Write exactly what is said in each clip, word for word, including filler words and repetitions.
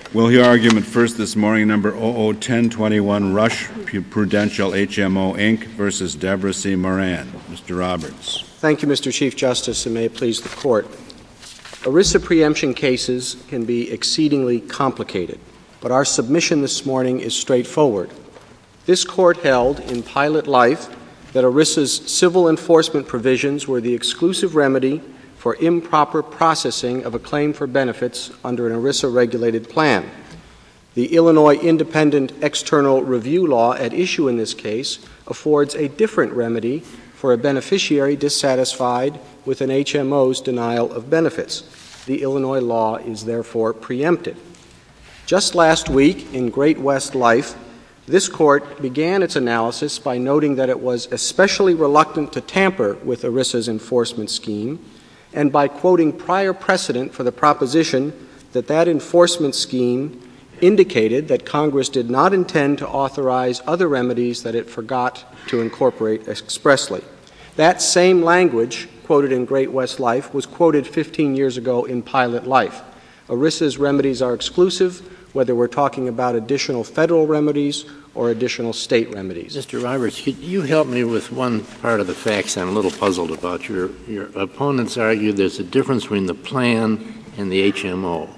We'll hear argument first this morning, number zero zero one zero two one, Rush Prudential H M O, Incorporated versus Deborah C. Moran. Mister Roberts. Thank you, Mister Chief Justice, and may it please the Court. ERISA preemption cases can be exceedingly complicated, but our submission this morning is straightforward. This Court held in Pilot Life that ERISA's civil enforcement provisions were the exclusive remedy for improper processing of a claim for benefits under an ERISA-regulated plan. The Illinois Independent External Review Law at issue in this case affords a different remedy for a beneficiary dissatisfied with an H M O's denial of benefits. The Illinois law is therefore preempted. Just last week in Great West Life, this Court began its analysis by noting that it was especially reluctant to tamper with ERISA's enforcement scheme, and by quoting prior precedent for the proposition that that enforcement scheme indicated that Congress did not intend to authorize other remedies that it forgot to incorporate expressly. That same language quoted in Great West Life was quoted fifteen years ago in Pilot Life. ERISA's remedies are exclusive, whether we're talking about additional federal remedies or additional state remedies. Mister Roberts, could you help me with one part of the facts I'm a little puzzled about? Your, your opponents argue there's a difference between the plan and the H M O,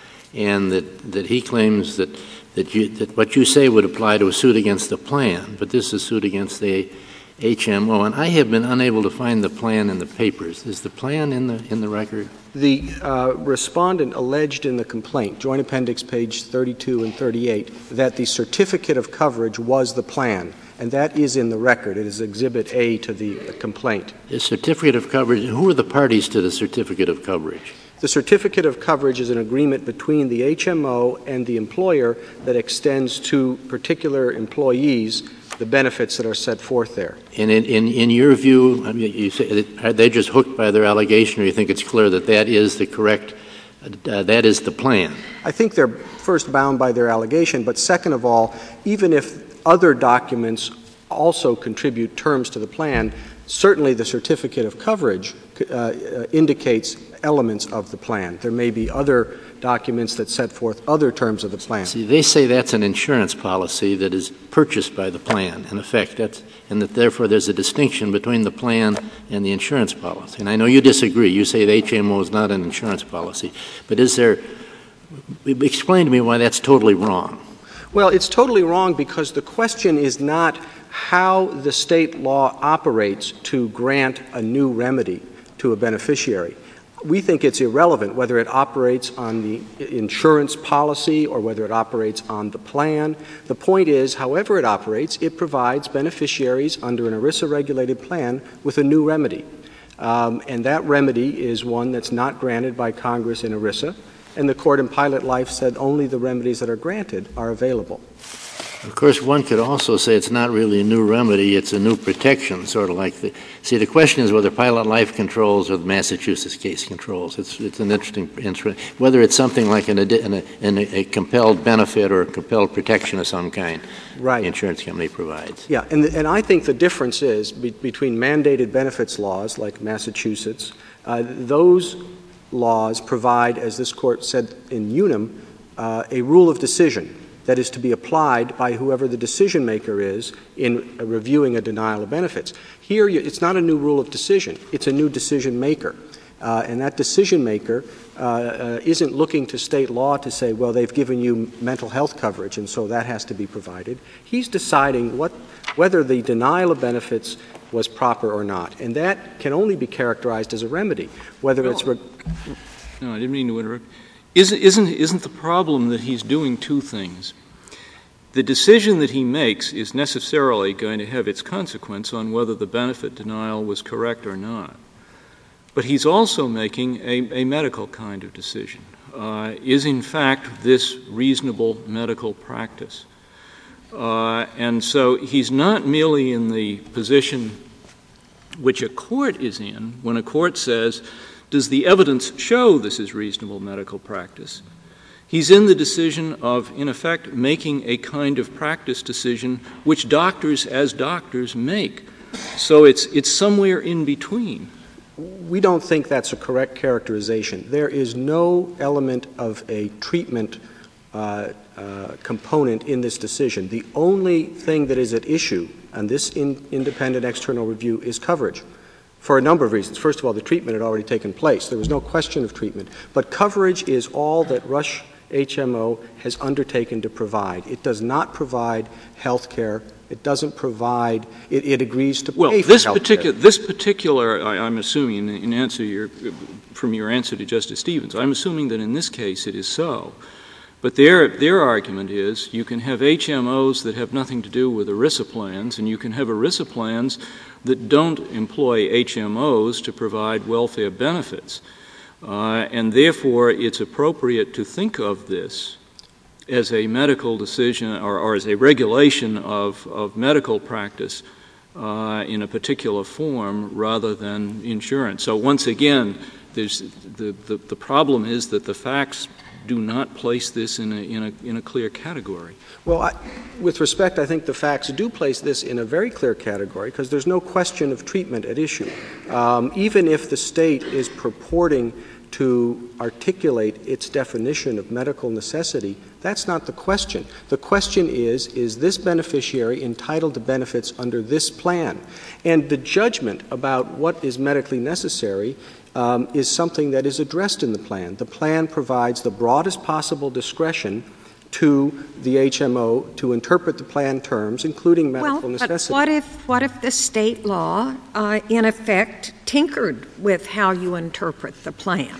and that, that he claims that, that, you, that what you say would apply to a suit against the plan, but this is a suit against the H M O, and I have been unable to find the plan in the papers. Is the plan in the in the record? The uh, respondent alleged in the complaint, Joint Appendix page thirty-two and thirty-eight, that the certificate of coverage was the plan, and that is in the record. It is Exhibit A to the complaint. The certificate of coverage, who are the parties to the certificate of coverage? The certificate of coverage is an agreement between the H M O and the employer that extends to particular employees the benefits that are set forth there. And in, in, in your view, I mean, you say, are they just hooked by their allegation, or you think it's clear that that is the correct, uh, that is the plan? I think they're first bound by their allegation, but second of all, even if other documents also contribute terms to the plan, certainly the certificate of coverage uh, uh, indicates elements of the plan. There may be other documents that set forth other terms of the plan. See, they say that's an insurance policy that is purchased by the plan, in effect, that's, and that therefore there's a distinction between the plan and the insurance policy. And I know you disagree. You say the H M O is not an insurance policy. But is there — explain to me why that's totally wrong. Well, it's totally wrong because the question is not how the state law operates to grant a new remedy to a beneficiary. We think it's irrelevant whether it operates on the insurance policy or whether it operates on the plan. The point is, however it operates, it provides beneficiaries under an ERISA-regulated plan with a new remedy. Um, and that remedy is one that's not granted by Congress in ERISA, and the Court in Pilot Life said only the remedies that are granted are available. Of course, one could also say it's not really a new remedy, it's a new protection, sort of like the — see, the question is whether Pilot Life controls or the Massachusetts case controls. It's it's an interesting — whether it's something like an, an, an, a compelled benefit or a compelled protection of some kind right. the insurance company provides. Yeah, and, the, and I think the difference is be, between mandated benefits laws like Massachusetts, uh, those laws provide, as this Court said in Unum, uh, a rule of decision that is to be applied by whoever the decision maker is in uh, reviewing a denial of benefits. Here, you, it's not a new rule of decision. It's a new decision maker. Uh, and that decision maker uh, uh, isn't looking to state law to say, well, they've given you mental health coverage, and so that has to be provided. He's deciding what, whether the denial of benefits was proper or not. And that can only be characterized as a remedy, whether well, it's... Re- no, I didn't mean to interrupt. Isn't, isn't, isn't the problem that he's doing two things? The decision that he makes is necessarily going to have its consequence on whether the benefit denial was correct or not. But he's also making a, a medical kind of decision. Uh, is, in fact, this reasonable medical practice? Uh, and so he's not merely in the position which a court is in when a court says, does the evidence show this is reasonable medical practice? He's in the decision of, in effect, making a kind of practice decision which doctors as doctors make. So it's it's somewhere in between. We don't think that's a correct characterization. There is no element of a treatment uh, uh, component in this decision. The only thing that is at issue on this in, independent external review is coverage, for a number of reasons. First of all, the treatment had already taken place. There was no question of treatment. But coverage is all that Rush H M O has undertaken to provide. It does not provide health care. It doesn't provide — it, it agrees to well, pay for this health particular, care. This particular, I, I'm assuming, in answer your, from your answer to Justice Stevens, I'm assuming that in this case it is so. But their, their argument is you can have H M Os that have nothing to do with ERISA plans, and you can have ERISA plans that don't employ H M Os to provide welfare benefits. Uh, and therefore, it's appropriate to think of this as a medical decision or, or as a regulation of, of medical practice uh, in a particular form rather than insurance. So once again, there's the, the, the problem is that the facts do not place this in a, in a, in a clear category. Well, I, with respect, I think the facts do place this in a very clear category because there's no question of treatment at issue. Um, even if the state is purporting to articulate its definition of medical necessity, that's not the question. The question is, is this beneficiary entitled to benefits under this plan? And the judgment about what is medically necessary um, is something that is addressed in the plan. The plan provides the broadest possible discretion to the H M O to interpret the plan terms, including medical well, necessity. But what if, what if the state law, uh, in effect, tinkered with how you interpret the plan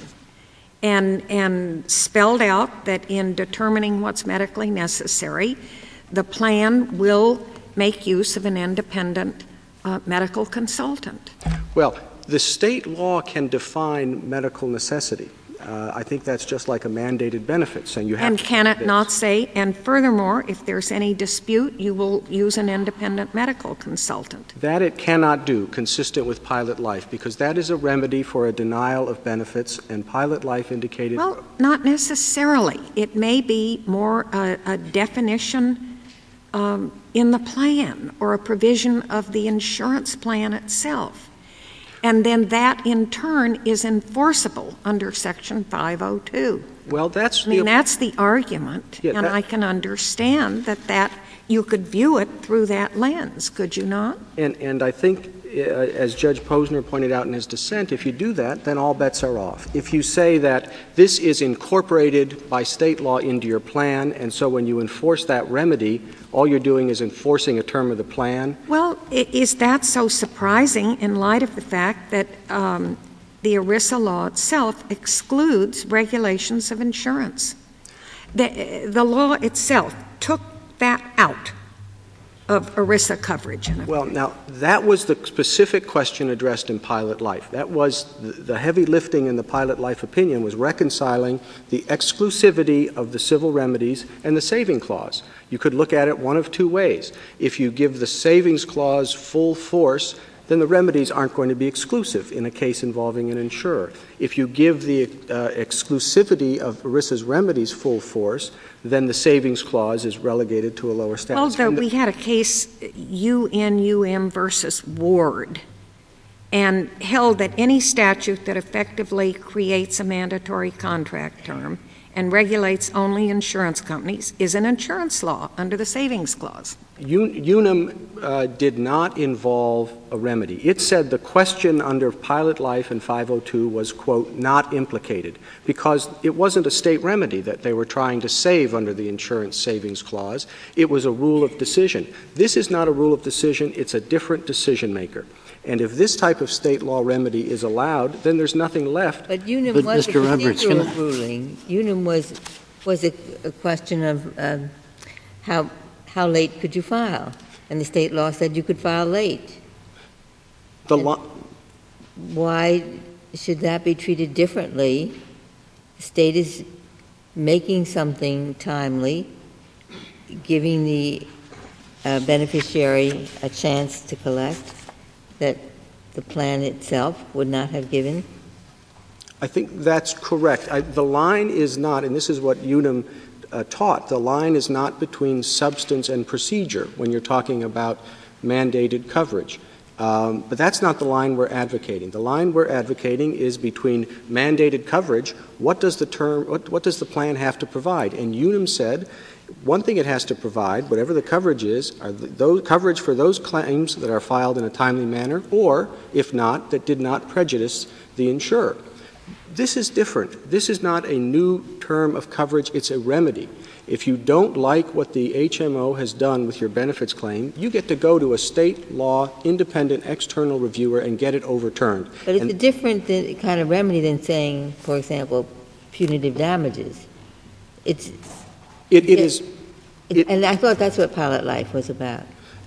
and, and spelled out that in determining what's medically necessary, the plan will make use of an independent uh, medical consultant? Well, the state law can define medical necessity. Uh, I think that's just like a mandated benefit, saying you have and to can it this. not say, and furthermore, if there's any dispute, you will use an independent medical consultant? That it cannot do, consistent with Pilot Life, because that is a remedy for a denial of benefits, and Pilot Life indicated... Well, not necessarily. It may be more a, a definition um, in the plan or a provision of the insurance plan itself. And then that, in turn, is enforceable under Section five oh two. Well, that's I mean, the, that's the argument, Yeah, and that- I can understand that, that you could view it through that lens, could you not? and, and I think, uh, as Judge Posner pointed out in his dissent, if you do that, then all bets are off. If you say that this is incorporated by state law into your plan, and so when you enforce that remedy, all you're doing is enforcing a term of the plan. Well, i- is that so surprising in light of the fact that um, the ERISA law itself excludes regulations of insurance? The, the law itself took that out of ERISA coverage. Well, now, that was the specific question addressed in Pilot Life. That was the, the heavy lifting in the Pilot Life opinion was reconciling the exclusivity of the civil remedies and the saving clause. You could look at it one of two ways. If you give the savings clause full force, then the remedies aren't going to be exclusive in a case involving an insurer. If you give the uh, exclusivity of ERISA's remedies full force, then the savings clause is relegated to a lower status. Although And the- we had a case, U N U M versus Ward, and held that any statute that effectively creates a mandatory contract term and regulates only insurance companies is an insurance law under the savings clause. Un- Unum uh, did not involve a remedy. It said the question under Pilot Life and five oh two was, quote, not implicated, because it wasn't a state remedy that they were trying to save under the insurance savings clause. It was a rule of decision. This is not a rule of decision. It's a different decision maker. And if this type of state law remedy is allowed, then there's nothing left. But Unum But, was Mister a Roberts, can procedural I- ruling. Unum was was a, a question of um, how how late could you file, and the state law said you could file late. The lo- Why should that be treated differently? The state is making something timely, giving the uh, beneficiary a chance to collect that the plan itself would not have given. I think that's correct. I, the line is not, and this is what Unum uh, taught, the line is not between substance and procedure when you're talking about mandated coverage. Um, but that's not the line we're advocating. The line we're advocating is between mandated coverage. What does the term, what, what does the plan have to provide? And Unum said one thing it has to provide, whatever the coverage is, are the, those coverage for those claims that are filed in a timely manner, or, if not, that did not prejudice the insurer. This is different. This is not a new term of coverage. It's a remedy. If you don't like what the H M O has done with your benefits claim, you get to go to a state law independent external reviewer and get it overturned. But it's and, a different kind of remedy than saying, for example, punitive damages. It's it, it is. It, and I thought that's what Pilot Life was about.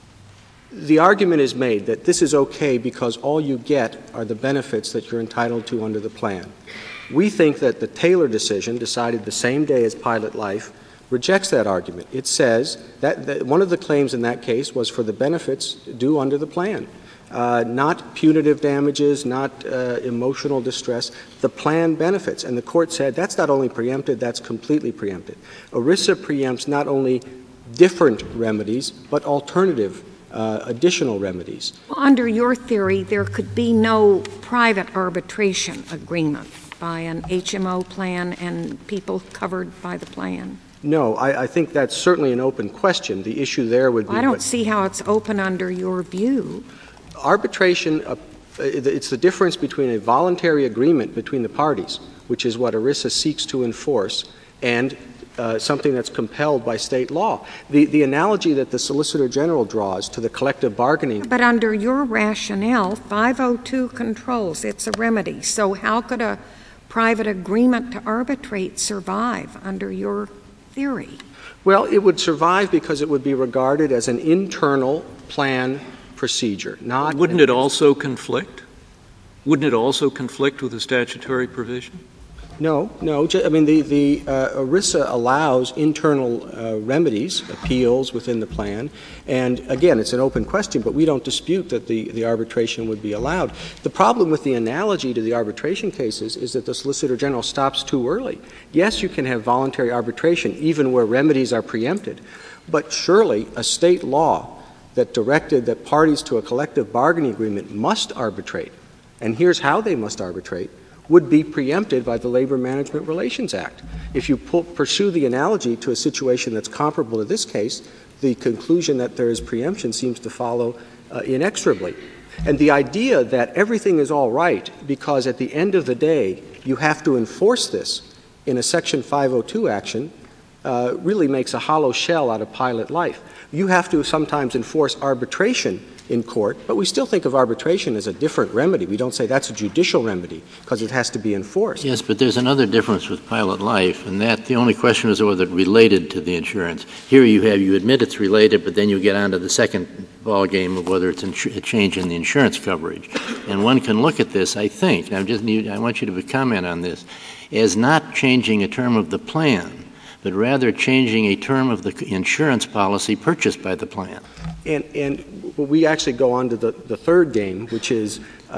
The argument is made that this is okay because all you get are the benefits that you're entitled to under the plan. We think that the Taylor decision, decided the same day as Pilot Life, rejects that argument. It says that, that one of the claims in that case was for the benefits due under the plan, uh, not punitive damages, not uh, emotional distress, the plan benefits. And the court said that's not only preempted, that's completely preempted. ERISA preempts not only different remedies, but alternative uh, additional remedies. Well, under your theory, there could be no private arbitration agreement by an H M O plan and people covered by the plan. No, I, I think that's certainly an open question. The issue there would be... Well, I don't what, see how it's open under your view. Arbitration, uh, it's the difference between a voluntary agreement between the parties, which is what ERISA seeks to enforce, and uh, something that's compelled by state law. The, the analogy that the Solicitor General draws to the collective bargaining... But under your rationale, five oh two controls. It's a remedy. So how could a private agreement to arbitrate survive under your theory? Well, it would survive because it would be regarded as an internal plan procedure, not... Wouldn't it also conflict? Wouldn't it also conflict with the statutory provision? No, no. I mean, the, the uh, ERISA allows internal uh, remedies, appeals within the plan. And, again, it's an open question, but we don't dispute that the, the arbitration would be allowed. The problem with the analogy to the arbitration cases is that the Solicitor General stops too early. Yes, you can have voluntary arbitration even where remedies are preempted, but surely a state law that directed that parties to a collective bargaining agreement must arbitrate, and here's how they must arbitrate, would be preempted by the Labor Management Relations Act. If you pu- pursue the analogy to a situation that's comparable to this case, the conclusion that there is preemption seems to follow uh, inexorably. And the idea that everything is all right because at the end of the day you have to enforce this in a Section five oh two action uh, really makes a hollow shell out of Pilot Life. You have to sometimes enforce arbitration in court, but we still think of arbitration as a different remedy. We don't say that's a judicial remedy because it has to be enforced. Yes, but there's another difference with Pilot Life, and that the only question is whether it's related to the insurance. Here you have, you admit it's related, but then you get on to the second ball game of whether it's insu- a change in the insurance coverage. And one can look at this, I think, and I just need, I want you to comment on this, as not changing a term of the plan, but rather changing a term of the insurance policy purchased by the plan. And, and we actually go on to the, the third game, which is uh,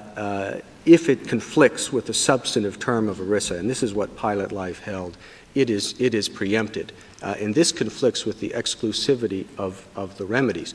uh, if it conflicts with the substantive term of ERISA, and this is what Pilot Life held, it is, it is preempted. Uh, and this conflicts with the exclusivity of, of the remedies.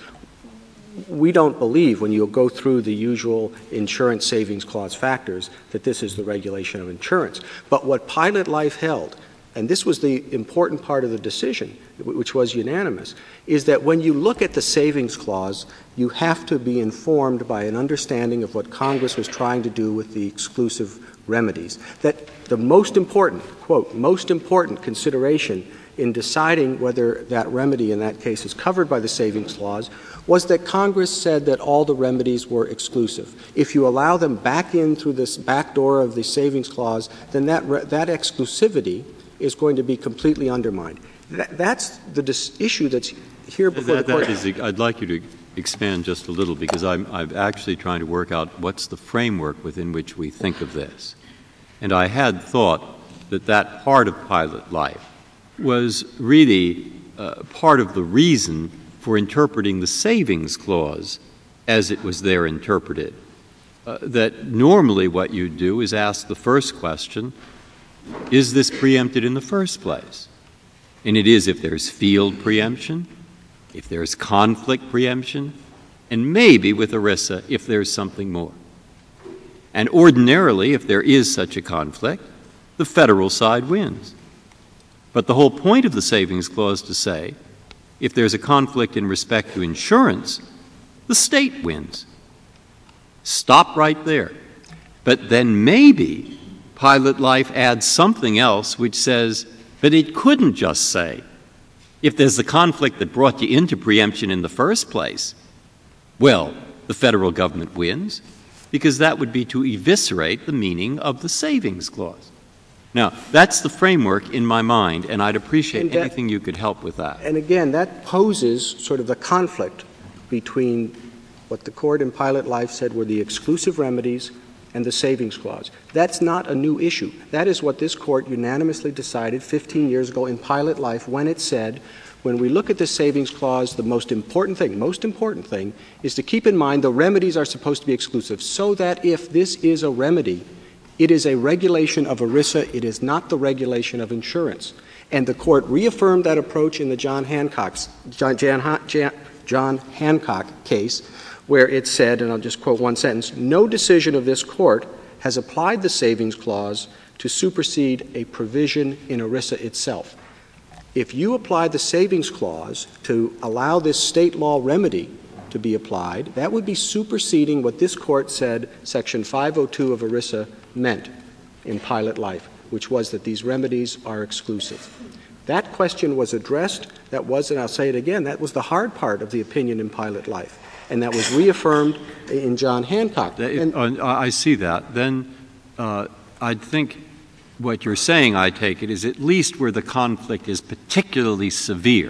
We don't believe, when you go through the usual insurance savings clause factors, that this is the regulation of insurance. But what Pilot Life held, and this was the important part of the decision, which was unanimous, is that when you look at the savings clause, you have to be informed by an understanding of what Congress was trying to do with the exclusive remedies. That the most important, quote, most important consideration in deciding whether that remedy in that case is covered by the savings clause was that Congress said that all the remedies were exclusive. If you allow them back in through this back door of the savings clause, then that, re- that exclusivity is going to be completely undermined. That, that's the dis- issue that's here before that, the court. That is, I'd like you to expand just a little, because I'm, I'm actually trying to work out what's the framework within which we think of this. And I had thought that that part of Pilot Life was really uh, part of the reason for interpreting the savings clause as it was there interpreted. Uh, that normally what you do is ask the first question, is this preempted in the first place? And it is if there's field preemption, if there's conflict preemption, and maybe with ERISA if there's something more. And ordinarily, if there is such a conflict, the federal side wins. But the whole point of the Savings Clause is to say, if there's a conflict in respect to insurance, the state wins. Stop right there. But then maybe Pilot Life adds something else which says, but it couldn't just say, if there's the conflict that brought you into preemption in the first place, well, the federal government wins, because that would be to eviscerate the meaning of the Savings Clause. Now, that's the framework in my mind, and I'd appreciate and that, anything you could help with that. And again, that poses sort of the conflict between what the court in Pilot Life said were the exclusive remedies and the Savings Clause. That's not a new issue. That is what this court unanimously decided fifteen years ago in Pilot Life when it said, when we look at the Savings Clause, the most important thing, most important thing, is to keep in mind the remedies are supposed to be exclusive, so that if this is a remedy, it is a regulation of ERISA. It is not the regulation of insurance. And the court reaffirmed that approach in the John Hancock's, John, John, John Hancock case, where it said, and I'll just quote one sentence, no decision of this court has applied the Savings Clause to supersede a provision in ERISA itself. If you apply the Savings Clause to allow this state law remedy to be applied, that would be superseding what this court said Section five oh two of ERISA meant in Pilot Life, which was that these remedies are exclusive. That question was addressed. That was, and I'll say it again, that was the hard part of the opinion in Pilot Life, and that was reaffirmed in John Hancock. If, and, uh, I see that. Then uh, I think what you're saying, I take it, is at least where the conflict is particularly severe,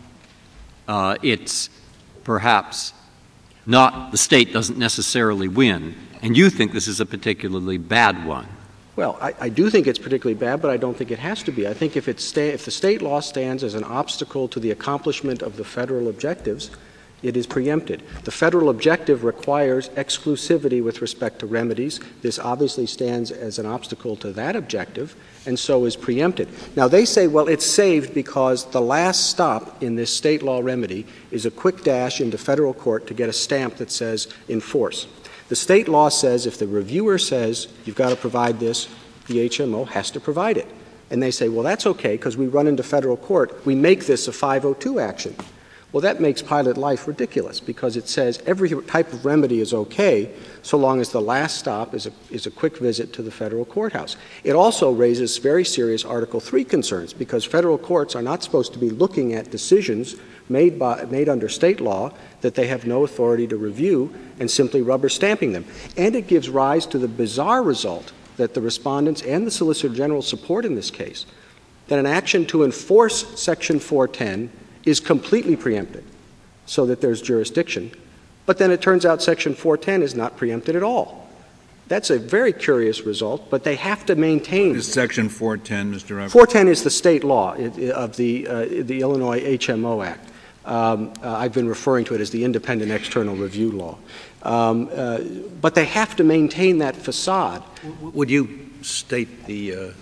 uh, it's perhaps not, the state doesn't necessarily win, and you think this is a particularly bad one. Well, I, I do think it's particularly bad, but I don't think it has to be. I think if, it sta- if the state law stands as an obstacle to the accomplishment of the federal objectives, it is preempted. The federal objective requires exclusivity with respect to remedies. This obviously stands as an obstacle to that objective, and so is preempted. Now, they say, well, it's saved because the last stop in this state law remedy is a quick dash into federal court to get a stamp that says enforce. The state law says if the reviewer says you've got to provide this, the H M O has to provide it. And they say, well, that's okay because we run into federal court. We make this a five oh two action. Well, that makes Pilot Life ridiculous because it says every type of remedy is okay so long as the last stop is a, is a quick visit to the federal courthouse. It also raises very serious Article three concerns because federal courts are not supposed to be looking at decisions made, by, made under state law that they have no authority to review and simply rubber stamping them. And it gives rise to the bizarre result that the respondents and the Solicitor General support in this case, that an action to enforce Section four ten is completely preempted so that there's jurisdiction. But then it turns out Section four ten is not preempted at all. That's a very curious result, but they have to maintain. What is Section four ten, Mister Roberts? four ten is the state law of the, uh, the Illinois H M O Act. Um, uh, I've been referring to it as the Independent External Review Law. Um, uh, but they have to maintain that facade. Would you state the, uh,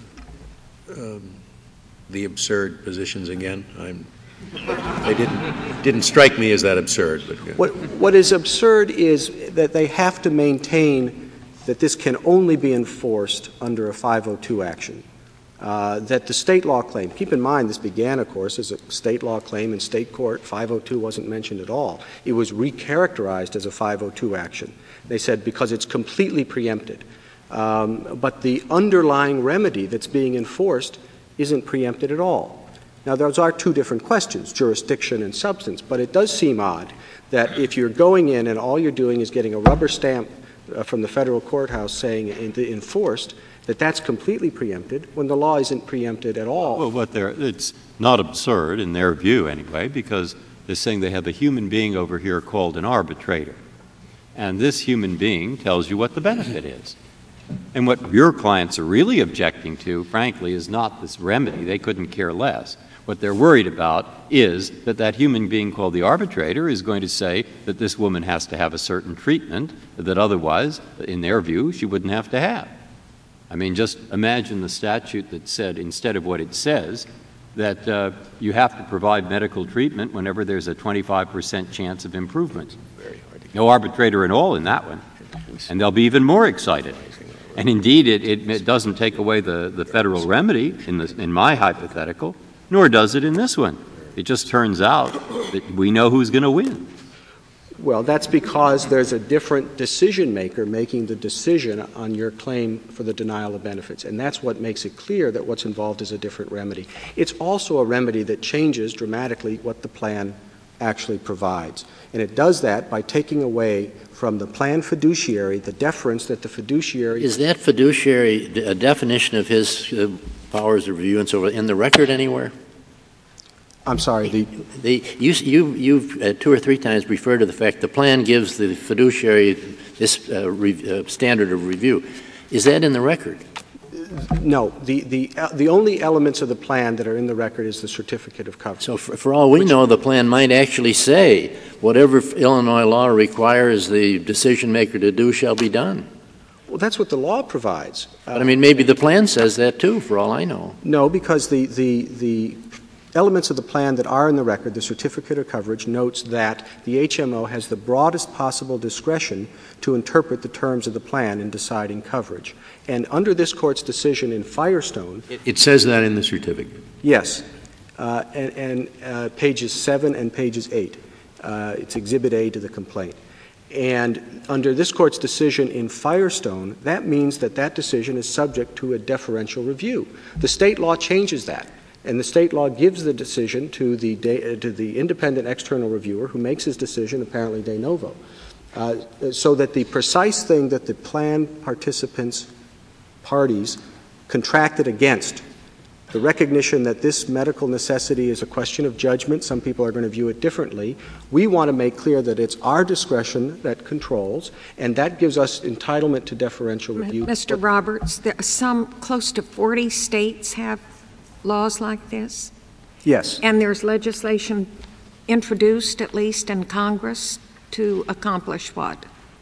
um, the absurd positions again? I'm They didn't didn't strike me as that absurd. But, yeah. What what is absurd is that they have to maintain that this can only be enforced under a five oh two action. Uh, that the state law claim, keep in mind this began, of course, as a state law claim in state court. five oh two wasn't mentioned at all. It was recharacterized as a five oh two action. They said because it's completely preempted. Um, but the underlying remedy that's being enforced isn't preempted at all. Now, those are two different questions, jurisdiction and substance, but it does seem odd that if you're going in and all you're doing is getting a rubber stamp uh, from the federal courthouse saying enforced, that that's completely preempted when the law isn't preempted at all. Well, what they're, it's not absurd in their view anyway, because they're saying they have a human being over here called an arbitrator. And this human being tells you what the benefit is. And what your clients are really objecting to, frankly, is not this remedy. They couldn't care less. What they're worried about is that that human being called the arbitrator is going to say that this woman has to have a certain treatment that otherwise, in their view, she wouldn't have to have. I mean, just imagine the statute that said, instead of what it says, that uh, you have to provide medical treatment whenever there's a twenty-five percent chance of improvement. Very hard to No arbitrator at all in that one. And they'll be even more excited. And indeed, it, it, it doesn't take away the, the federal remedy in, the, in my hypothetical, nor does it in this one. It just turns out that we know who's going to win. Well, that's because there's a different decision maker making the decision on your claim for the denial of benefits. And that's what makes it clear that what's involved is a different remedy. It's also a remedy that changes dramatically what the plan actually provides. And it does that by taking away from the plan fiduciary the deference that the fiduciary... Is that fiduciary a definition of his uh, powers of review and so forth in the record anywhere? I'm sorry. The, the, you, you, you've uh, two or three times referred to the fact the plan gives the fiduciary this uh, re, uh, standard of review. Is that in the record? No. The, the, uh, the only elements of the plan that are in the record is the certificate of coverage. So for, for all we Which, know, the plan might actually say whatever Illinois law requires the decision maker to do shall be done. Well, that's what the law provides. Uh, but, I mean, maybe the plan says that, too, for all I know. No, because the, the, the elements of the plan that are in the record, the certificate of coverage, notes that the H M O has the broadest possible discretion to interpret the terms of the plan in deciding coverage. And under this Court's decision in Firestone... It, it says that in the certificate. Yes. Uh, and and uh, pages seven and pages eight. Uh, it's Exhibit A to the complaint. And under this Court's decision in Firestone, that means that that decision is subject to a deferential review. The state law changes that. And the state law gives the decision to the, de, to the independent external reviewer who makes his decision apparently de novo. Uh, so that the precise thing that the plan participants, parties, contracted against, the recognition that this medical necessity is a question of judgment, some people are going to view it differently, we want to make clear that it's our discretion that controls, and that gives us entitlement to deferential review. Mister Roberts, there are some close to forty states have laws like this? Yes. And there's legislation introduced, at least in Congress, to accomplish what?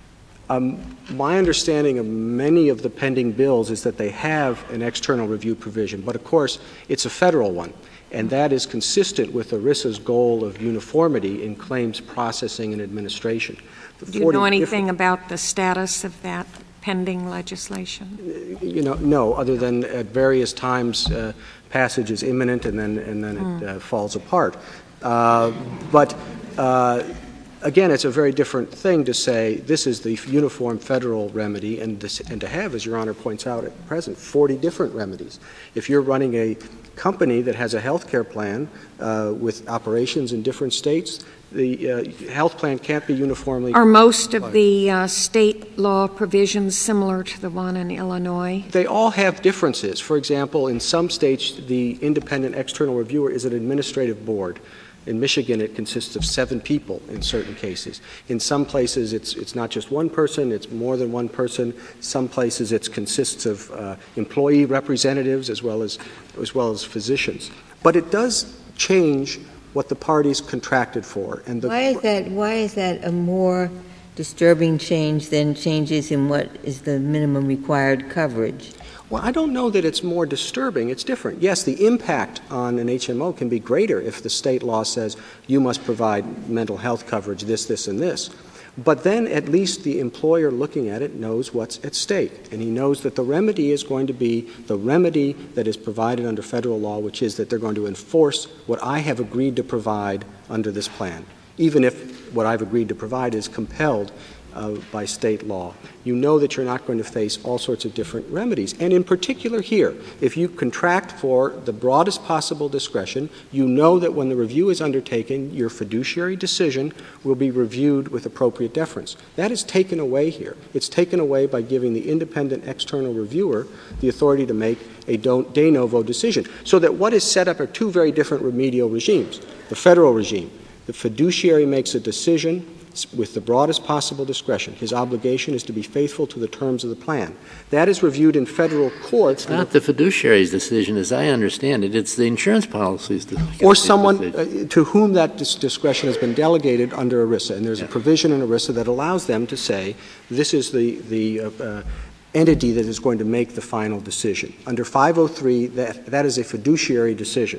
Um, my understanding of many of the pending bills is that they have an external review provision, but of course it's a federal one, and that is consistent with ERISA's goal of uniformity in claims processing and administration. The Do you know anything about the status of that pending legislation? You know, no, other than at various times uh, passage is imminent and then and then mm. it uh, falls apart. Uh, but uh, again, it's a very different thing to say this is the uniform federal remedy and, this, and to have, as Your Honor points out at present, forty different remedies. If you're running a company that has a health care plan uh, with operations in different states, the uh, health plan can't be uniformly... Are most of the uh, state law provisions similar to the one in Illinois? They all have differences. For example, in some states, the independent external reviewer is an administrative board. In Michigan, it consists of seven people in certain cases. In some places, it's it's not just one person, it's more than one person. Some places, it consists of uh, employee representatives as well as as well as physicians. But it does change what the parties contracted for. And the why is that? Why is that a more disturbing change than changes in what is the minimum required coverage? Well, I don't know that it's more disturbing. It's different. Yes, the impact on an H M O can be greater if the state law says you must provide mental health coverage, this, this, and this. But then at least the employer looking at it knows what's at stake, and he knows that the remedy is going to be the remedy that is provided under federal law, which is that they're going to enforce what I have agreed to provide under this plan, even if what I've agreed to provide is compelled Uh, by state law. You know that you're not going to face all sorts of different remedies. And in particular here, if you contract for the broadest possible discretion, you know that when the review is undertaken, your fiduciary decision will be reviewed with appropriate deference. That is taken away here. It's taken away by giving the independent external reviewer the authority to make a de novo decision. So that what is set up are two very different remedial regimes. The federal regime, the fiduciary makes a decision with the broadest possible discretion. His obligation is to be faithful to the terms of the plan. That is reviewed in federal courts. It's not the fiduciary's decision, as I understand it. It's the insurance policy's decision. Or someone uh, to whom that dis- discretion has been delegated under ERISA. And there's yeah. a provision in ERISA that allows them to say, this is the, the uh, uh, entity that is going to make the final decision. Under five oh three, that, that is a fiduciary decision.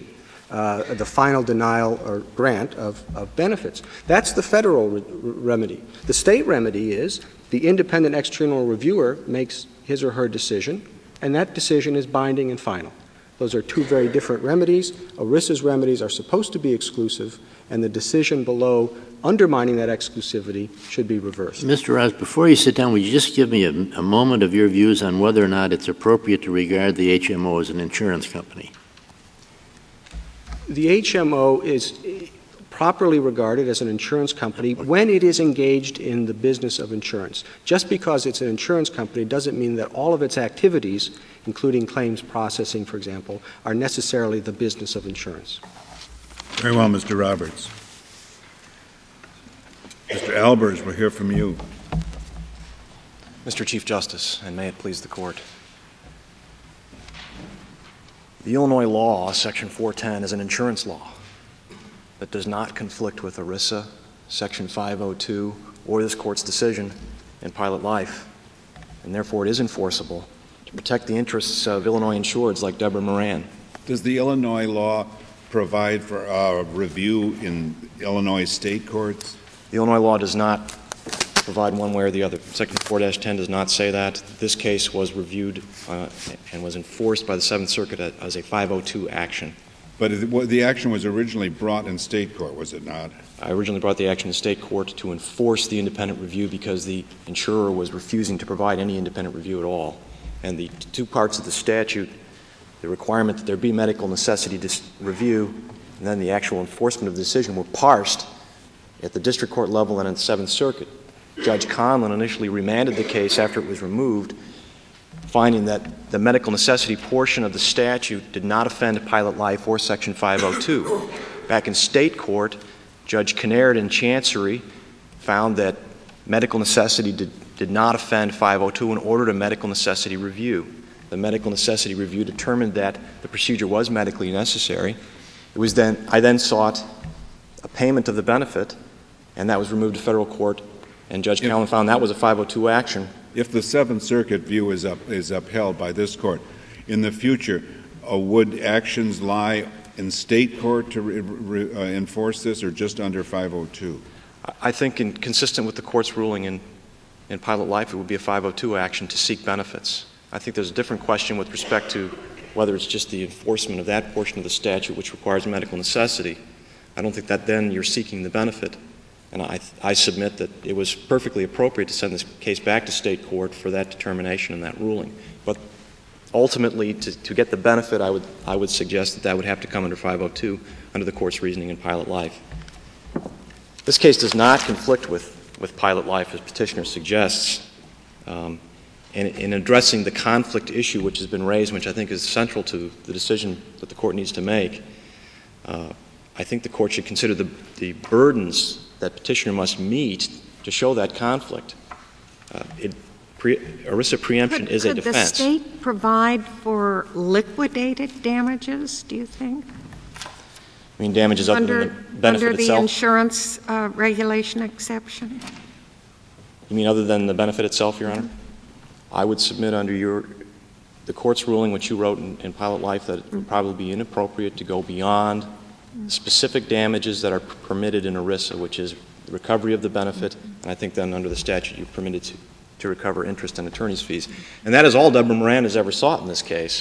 uh, the final denial or grant of, of benefits. That's the federal re- remedy. The state remedy is the independent external reviewer makes his or her decision, and that decision is binding and final. Those are two very different remedies. ERISA's remedies are supposed to be exclusive, and the decision below undermining that exclusivity should be reversed. Mister Ross, before you sit down, would you just give me a, a moment of your views on whether or not it's appropriate to regard the H M O as an insurance company? The H M O is properly regarded as an insurance company when it is engaged in the business of insurance. Just because it's an insurance company doesn't mean that all of its activities, including claims processing, for example, are necessarily the business of insurance. Very well, Mister Roberts. Mister Albers, we'll hear from you. Mister Chief Justice, and may it please the Court. The Illinois law, Section four ten, is an insurance law that does not conflict with ERISA, Section five oh two, or this Court's decision in Pilot Life, and therefore it is enforceable to protect the interests of Illinois insureds like Deborah Moran. Does the Illinois law provide for uh, review in Illinois state courts? The Illinois law does not provide one way or the other. Section four ten does not say that. This case was reviewed uh, and was enforced by the Seventh Circuit as a five oh two action. But it, the action was originally brought in state court, was it not? I originally brought the action in state court to enforce the independent review because the insurer was refusing to provide any independent review at all. And the two parts of the statute, the requirement that there be medical necessity to review, and then the actual enforcement of the decision, were parsed at the district court level and in the Seventh Circuit. Judge Conlon initially remanded the case after it was removed, finding that the medical necessity portion of the statute did not offend Pilot Life or Section five oh two. Back in state court, Judge Kinnaird in Chancery found that medical necessity did, did not offend five oh two and ordered a medical necessity review. The medical necessity review determined that the procedure was medically necessary. It was then, I then sought a payment of the benefit, and that was removed to federal court, and Judge Conlon found that was a five oh two action. If the Seventh Circuit view is, up, is upheld by this court, in the future, uh, would actions lie in state court to re, re, uh, enforce this, or just under five oh two? I think in, consistent with the court's ruling in, in Pilot Life, it would be a five oh two action to seek benefits. I think there's a different question with respect to whether it's just the enforcement of that portion of the statute which requires medical necessity. I don't think that then you're seeking the benefit. And I, I submit that it was perfectly appropriate to send this case back to state court for that determination and that ruling. But ultimately, to, to get the benefit, I would, I would suggest that that would have to come under five oh two under the court's reasoning in Pilot Life. This case does not conflict with, with Pilot Life, as petitioner suggests. Um, in, in addressing the conflict issue which has been raised, which I think is central to the decision that the court needs to make, uh, I think the court should consider the, the burdens that petitioner must meet to show that conflict. Uh, it, pre, ERISA preemption could, is could a defense. Could the state provide for liquidated damages, do you think? I mean damages under, other than the benefit under the itself? insurance uh, regulation exception? You mean other than the benefit itself, Your Honor? I would submit under your the court's ruling, which you wrote in, in Pilot Life, that it would probably be inappropriate to go beyond specific damages that are permitted in ERISA, which is the recovery of the benefit, and I think then under the statute you're permitted to, to recover interest and attorney's fees. And that is all Deborah Moran has ever sought in this case,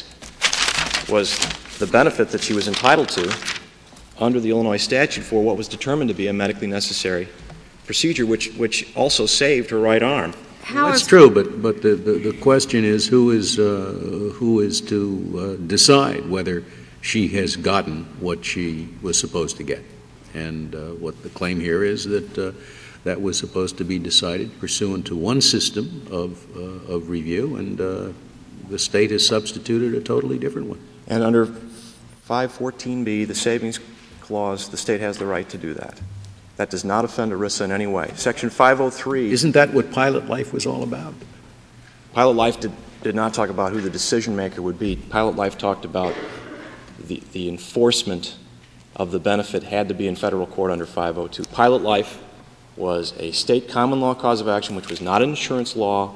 was the benefit that she was entitled to under the Illinois statute for what was determined to be a medically necessary procedure, which, which also saved her right arm. Well, that's true, but, but the, the, the question is who is, uh, who is to uh, decide whether she has gotten what she was supposed to get. And uh, what the claim here is that uh, that was supposed to be decided pursuant to one system of, uh, of review, and uh, the state has substituted a totally different one. And under five fourteen B, the savings clause, the state has the right to do that. That does not offend ERISA in any way. Section five oh three... Isn't that what Pilot Life was all about? Pilot Life did, did not talk about who the decision maker would be. Pilot Life talked about The, the enforcement of the benefit had to be in federal court under five oh two. Pilot Life was a state common law cause of action which was not an insurance law,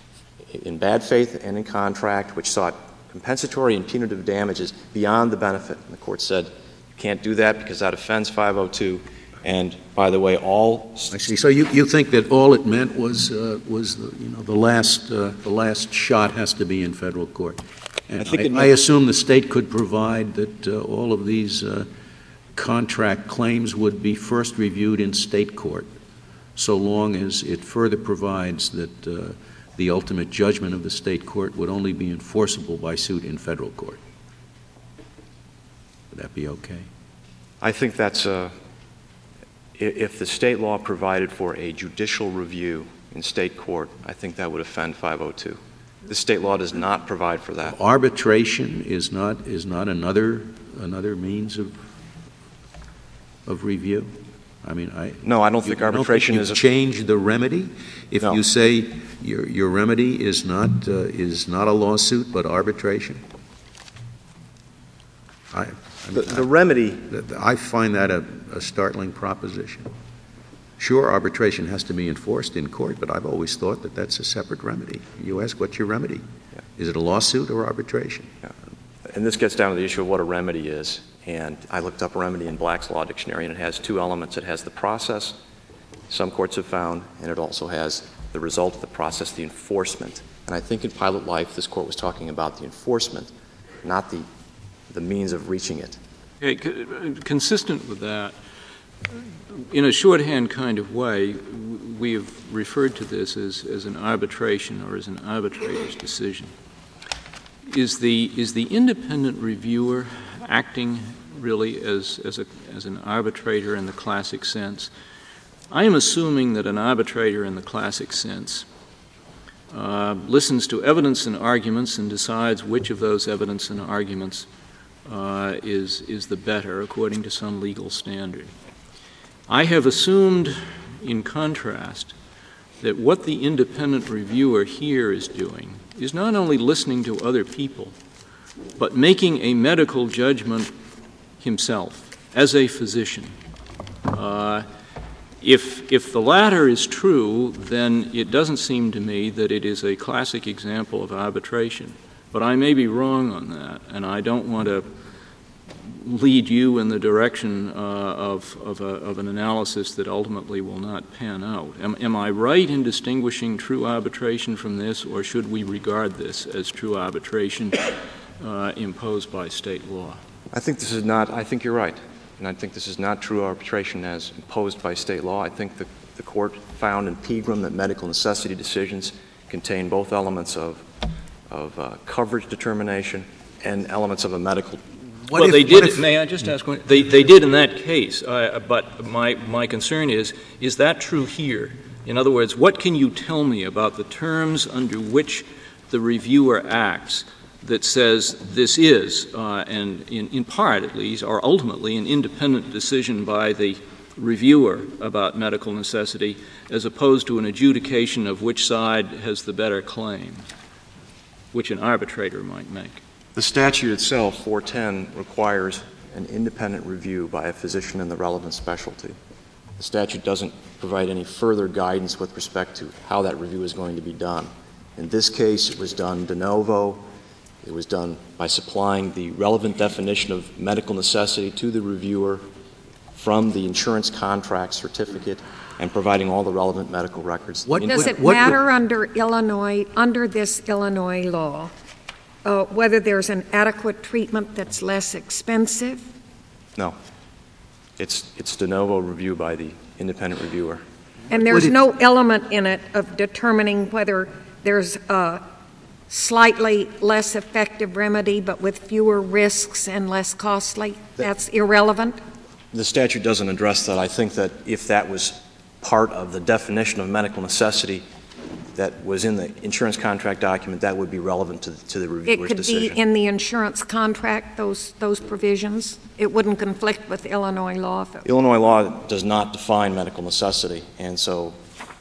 in bad faith and in contract, which sought compensatory and punitive damages beyond the benefit. And the court said you can't do that because that offends five oh two. And by the way, all I see. So you, you think that all it meant was uh, was the, you know the last uh, the last shot has to be in federal court. And I, think I, it I assume the state could provide that uh, all of these uh, contract claims would be first reviewed in state court, so long as it further provides that uh, the ultimate judgment of the state court would only be enforceable by suit in federal court. Would that be okay? I think that's a if the state law provided for a judicial review in state court, I think that would offend five oh two. The state law does not provide for that. Arbitration is not is not another another means of of review. I mean, I no, I don't think you, arbitration don't think is a change the remedy. If no. you say your your remedy is not uh, is not a lawsuit but arbitration, I. I mean, the, the remedy. I find that a, a startling proposition. Sure, arbitration has to be enforced in court, but I've always thought that that's a separate remedy. You ask, what's your remedy? Yeah. Is it a lawsuit or arbitration? Yeah. And this gets down to the issue of what a remedy is. And I looked up a remedy in Black's Law Dictionary, and it has two elements. It has the process, some courts have found, and it also has the result of the process, the enforcement. And I think in Pilot Life, this court was talking about the enforcement, not the the means of reaching it. Okay, c- consistent with that, in a shorthand kind of way, we have referred to this as, as an arbitration or as an arbitrator's decision. Is the is the independent reviewer acting really as as a as an arbitrator in the classic sense? I am assuming that an arbitrator in the classic sense uh, listens to evidence and arguments and decides which of those evidence and arguments Uh, is is the better according to some legal standard. I have assumed, in contrast, that what the independent reviewer here is doing is not only listening to other people, but making a medical judgment himself as a physician. Uh, if if the latter is true, then it doesn't seem to me that it is a classic example of arbitration. But I may be wrong on that, and I don't want to lead you in the direction uh, of, of, a, of an analysis that ultimately will not pan out. Am, am I right in distinguishing true arbitration from this, or should we regard this as true arbitration uh, imposed by state law? I think this is not, I think you're right, and I think this is not true arbitration as imposed by state law. I think the, the court found in Pegram that medical necessity decisions contain both elements of of uh, coverage determination and elements of a medical. What well, if, they did. If, may I just ask one? They they did in that case, uh, but my my concern is: is that true here? In other words, what can you tell me about the terms under which the reviewer acts that says this is, uh, and in, in part at least, or ultimately, an independent decision by the reviewer about medical necessity, as opposed to an adjudication of which side has the better claim, which an arbitrator might make? The statute itself, four ten, requires an independent review by a physician in the relevant specialty. The statute doesn't provide any further guidance with respect to how that review is going to be done. In this case, it was done de novo. It was done by supplying the relevant definition of medical necessity to the reviewer from the insurance contract certificate and providing all the relevant medical records. What, Does it what, matter what, under Illinois, under this Illinois law, uh, whether there's an adequate treatment that's less expensive? No. It's it's de novo review by the independent reviewer. And there's it, no element in it of determining whether there's a slightly less effective remedy but with fewer risks and less costly? That's irrelevant? The statute doesn't address that. I think that if that was part of the definition of medical necessity that was in the insurance contract document, that would be relevant to, to the reviewer's decision. It could decision. be in the insurance contract, those those provisions? It wouldn't conflict with Illinois law? Illinois law does not define medical necessity, and so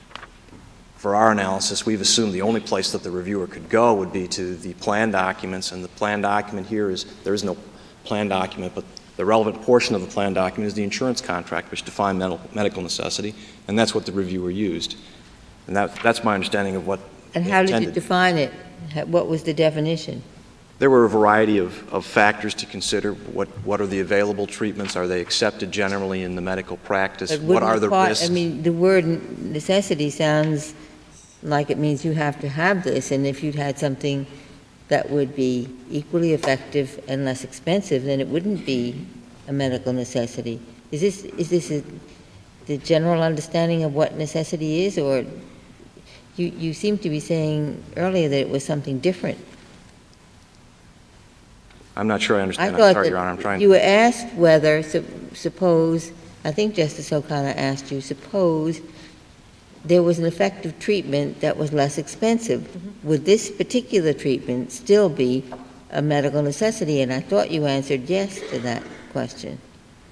for our analysis, we've assumed the only place that the reviewer could go would be to the plan documents, and the plan document here is, there is no plan document, but the relevant portion of the plan document is the insurance contract, which defines medical, medical necessity, and that's what the reviewer used. And that, that's my understanding of what And how did it define it? What was the definition? There were a variety of, of factors to consider. What, what are the available treatments? Are they accepted generally in the medical practice? What are the part, risks? I mean, the word necessity sounds like it means you have to have this, and if you'd had something that would be equally effective and less expensive, then it wouldn't be a medical necessity. Is this, is this a, the general understanding of what necessity is, or you, you seem to be saying earlier that it was something different? I'm not sure I understand. I thought I'm sorry, that Your Honor. I'm trying. You were asked whether, su- suppose, I think Justice O'Connor asked you, suppose there was an effective treatment that was less expensive. Mm-hmm. Would this particular treatment still be a medical necessity? And I thought you answered yes to that question.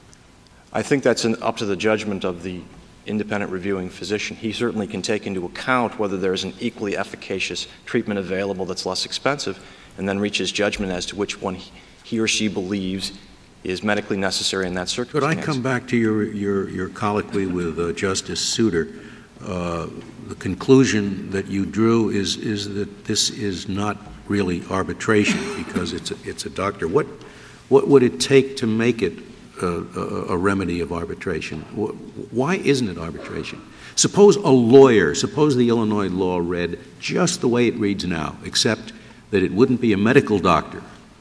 I think that's an, up to the judgment of the independent reviewing physician. He certainly can take into account whether there is an equally efficacious treatment available that's less expensive, and then reach his judgment as to which one he, he or she believes is medically necessary in that circumstance. Could I come back to your, your, your colloquy with uh, Justice Souter? Uh, the conclusion that you drew is, is that this is not really arbitration because it's a, it's a doctor. What, what would it take to make it uh, a, a remedy of arbitration? Why isn't it arbitration? Suppose a lawyer, suppose the Illinois law read just the way it reads now, except that it wouldn't be a medical doctor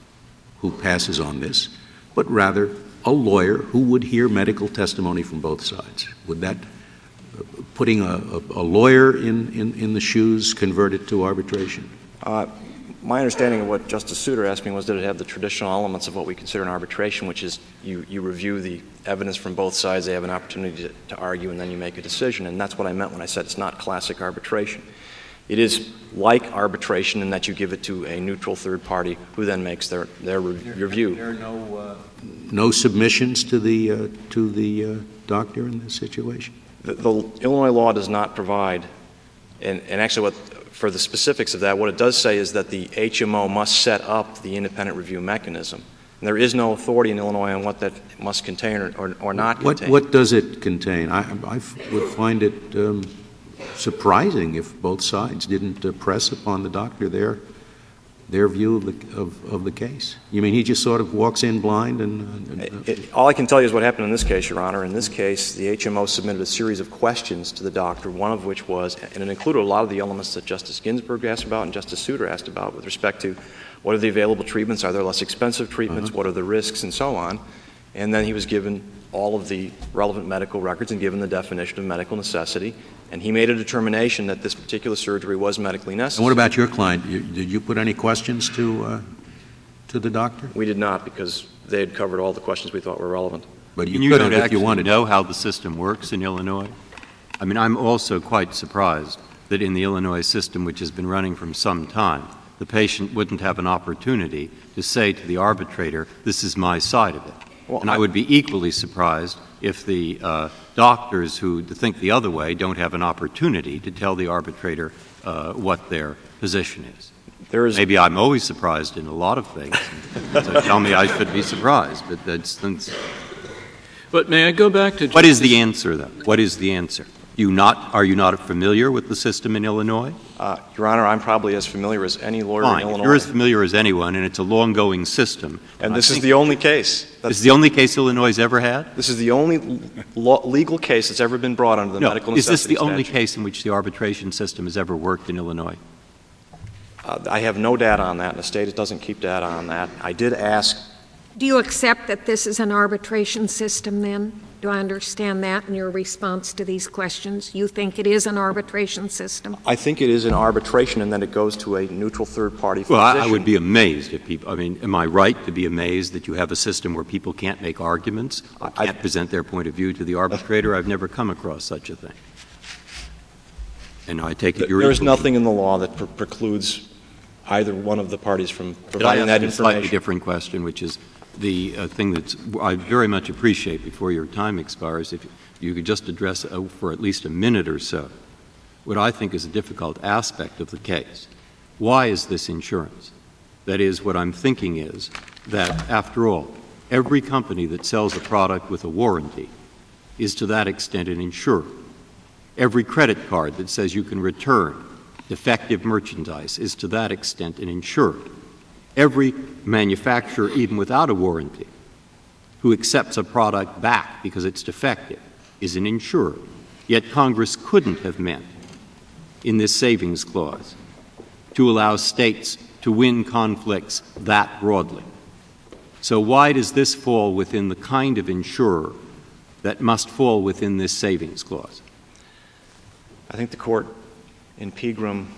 who passes on this, but rather a lawyer who would hear medical testimony from both sides. Would that, uh, putting a, a, a lawyer in, in, in the shoes, convert it to arbitration? Uh, my understanding of what Justice Souter asked me was did it have the traditional elements of what we consider an arbitration, which is you, you review the evidence from both sides, they have an opportunity to, to argue, and then you make a decision. And that's what I meant when I said it's not classic arbitration. It is like arbitration in that you give it to a neutral third party who then makes their, their re- there, review. There are no, uh, no submissions to the, uh, to the uh, doctor in this situation? The, the Illinois law does not provide, and, and actually what, for the specifics of that, what it does say is that the H M O must set up the independent review mechanism. And there is no authority in Illinois on what that must contain or, or, or not what, contain. What does it contain? I, I would find it um, surprising if both sides didn't uh, press upon the doctor their their view of the of, of the case. You mean he just sort of walks in blind and? Uh, it, it, all I can tell you is what happened in this case, Your Honor. In this case, the H M O submitted a series of questions to the doctor, one of which was, and it included a lot of the elements that Justice Ginsburg asked about and Justice Souter asked about with respect to what are the available treatments, are there less expensive treatments, uh-huh. what are the risks, and so on. And then he was given all of the relevant medical records and given the definition of medical necessity. And he made a determination that this particular surgery was medically necessary. And what about your client? You, did you put any questions to uh, to the doctor? We did not, because they had covered all the questions we thought were relevant. But you, you could don't have if actually you wanted. know how the system works in Illinois? I mean, I'm also quite surprised that in the Illinois system, which has been running from some time, the patient wouldn't have an opportunity to say to the arbitrator, this is my side of it. Well, and I, I would be equally surprised if the uh, doctors who think the other way don't have an opportunity to tell the arbitrator uh, what their position is. There is Maybe I'm always surprised in a lot of things. So tell me I should be surprised, but that's, that's... But may I go back to... What is the answer, though? What is the answer? You not, are you not familiar with the system in Illinois? Uh, Your Honor, I'm probably as familiar as any lawyer Fine. in Illinois. If you're as familiar as anyone, and it's a long-going system. And this is the only case. This is the only case Illinois has ever had? This is the only law, legal case that's ever been brought under the no. medical necessity Is this the statute. only case in which the arbitration system has ever worked in Illinois? Uh, I have no data on that, and the state doesn't keep data on that. I did ask... Do you accept that this is an arbitration system, then? Do I understand that in your response to these questions? You think it is an arbitration system? I think it is an arbitration, and then it goes to a neutral third-party physician. Well, I, I would be amazed if people — I mean, am I right to be amazed that you have a system where people can't make arguments, or can't I, present their point of view to the arbitrator? I've never come across such a thing. And I take it you're There is nothing in the law that pre- precludes either one of the parties from providing that information. A slightly different question, which is the uh, thing that I very much appreciate before your time expires, if you could just address uh, for at least a minute or so what I think is a difficult aspect of the case. Why is this insurance? That is, what I'm thinking is that, after all, every company that sells a product with a warranty is to that extent an insurer. Every credit card that says you can return defective merchandise is to that extent an insurer. Every manufacturer, even without a warranty, who accepts a product back because it's defective is an insurer. Yet Congress couldn't have meant, in this savings clause, to allow states to win conflicts that broadly. So why does this fall within the kind of insurer that must fall within this savings clause? I think the court in Pegram,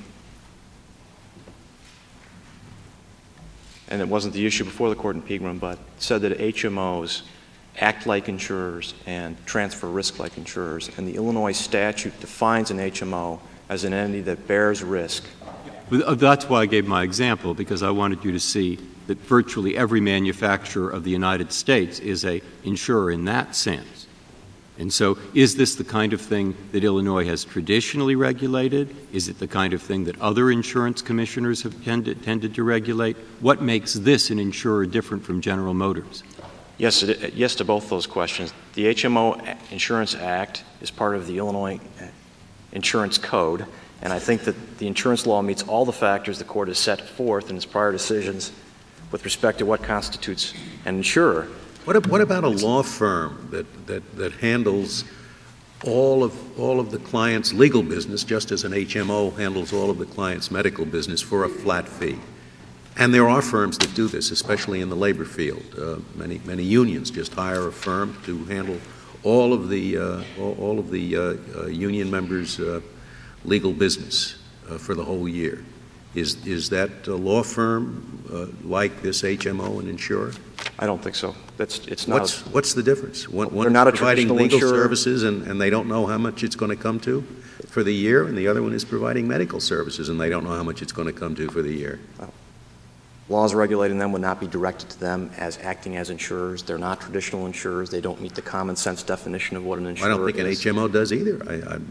and it wasn't the issue before the court in Pegram, but said that H M Os act like insurers and transfer risk like insurers. And the Illinois statute defines an H M O as an entity that bears risk. That's why I gave my example, because I wanted you to see that virtually every manufacturer of the United States is an insurer in that sense. And so is this the kind of thing that Illinois has traditionally regulated? Is it the kind of thing that other insurance commissioners have tended, tended to regulate? What makes this an insurer different from General Motors? Yes, it, yes to both those questions. The H M O Insurance Act is part of the Illinois Insurance Code, and I think that the insurance law meets all the factors the court has set forth in its prior decisions with respect to what constitutes an insurer. What, what about a law firm that, that, that handles all of, all of the client's legal business, just as an H M O handles all of the client's medical business for a flat fee? And there are firms that do this, especially in the labor field. Uh, many, many unions just hire a firm to handle all of the, uh, all, all of the uh, uh, union members' uh, legal business uh, for the whole year. Is, is that a law firm uh, like this H M O an insurer? I don't think so. That's, it's not. What's, what's the difference? One, one They're not a is providing traditional legal insurer. services and, and they don't know how much it's going to come to for the year, and the other one is providing medical services and they don't know how much it's going to come to for the year. Well, laws regulating them would not be directed to them as acting as insurers. They're not traditional insurers. They don't meet the common sense definition of what an insurer I don't think is. an H M O does either. I, I,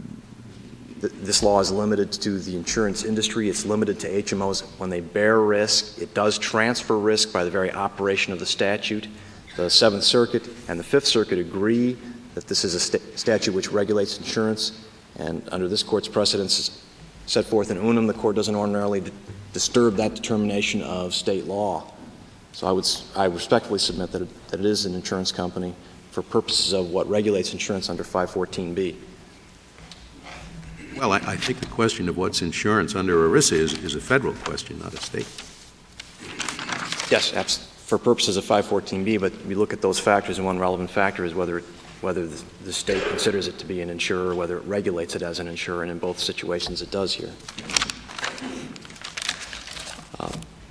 This law is limited to the insurance industry. It's limited to H M Os when they bear risk. It does transfer risk by the very operation of the statute. The Seventh Circuit and the Fifth Circuit agree that this is a sta- statute which regulates insurance, and under this Court's precedents set forth in Unum, the Court doesn't ordinarily d- disturb that determination of state law. So I would s- I respectfully submit that it, that it is an insurance company for purposes of what regulates insurance under five fourteen B. well, I, I think the question of what's insurance under ERISA is, is a federal question, not a state. Yes, abs- for purposes of five fourteen B, but we look at those factors, and one relevant factor is whether it, whether the, the state considers it to be an insurer, whether it regulates it as an insurer, and in both situations it does here. Uh,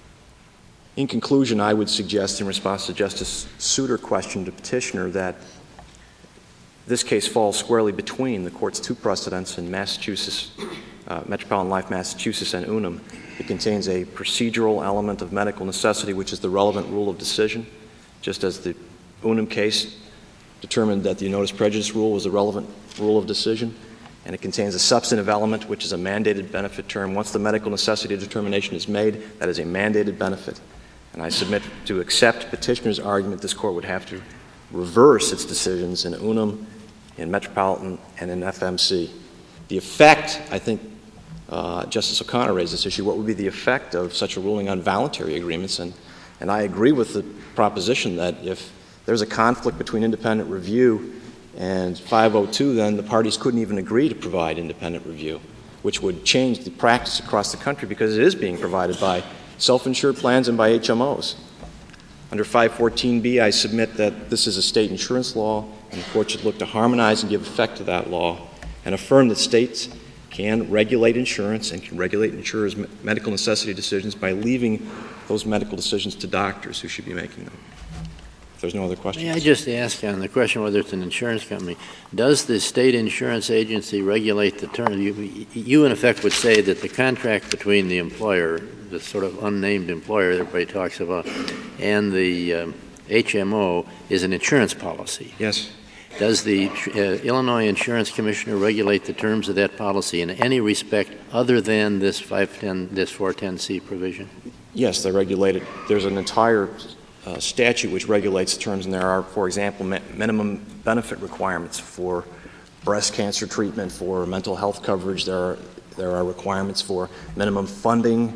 in conclusion, I would suggest, in response to Justice Souter's question to petitioner, that this case falls squarely between the Court's two precedents in Massachusetts, uh, Metropolitan Life Massachusetts and Unum. It contains a procedural element of medical necessity, which is the relevant rule of decision, just as the Unum case determined that the notice prejudice rule was the relevant rule of decision. And it contains a substantive element, which is a mandated benefit term. Once the medical necessity determination is made, that is a mandated benefit. And I submit to accept petitioner's argument, this Court would have to reverse its decisions in Unum, in Metropolitan, and in F M C. The effect, I think, uh, Justice O'Connor raised this issue, what would be the effect of such a ruling on voluntary agreements? And, and I agree with the proposition that if there's a conflict between independent review and five oh two, then the parties couldn't even agree to provide independent review, which would change the practice across the country because it is being provided by self-insured plans and by H M Os. Under five fourteen B, I submit that this is a state insurance law, and the Court should look to harmonize and give effect to that law and affirm that states can regulate insurance and can regulate insurers' medical necessity decisions by leaving those medical decisions to doctors who should be making them. If there's no other questions. May I just ask on the question whether it's an insurance company, does the state insurance agency regulate the term? You, you in effect would say that the contract between the employer, the sort of unnamed employer that everybody talks about, and the um, H M O is an insurance policy. Yes. Does the uh, Illinois Insurance Commissioner regulate the terms of that policy in any respect other than this five ten, this four ten C provision? Yes, they regulate it. There's an entire uh, statute which regulates terms, and there are, for example, mi- minimum benefit requirements for breast cancer treatment, for mental health coverage. There are there are requirements for minimum funding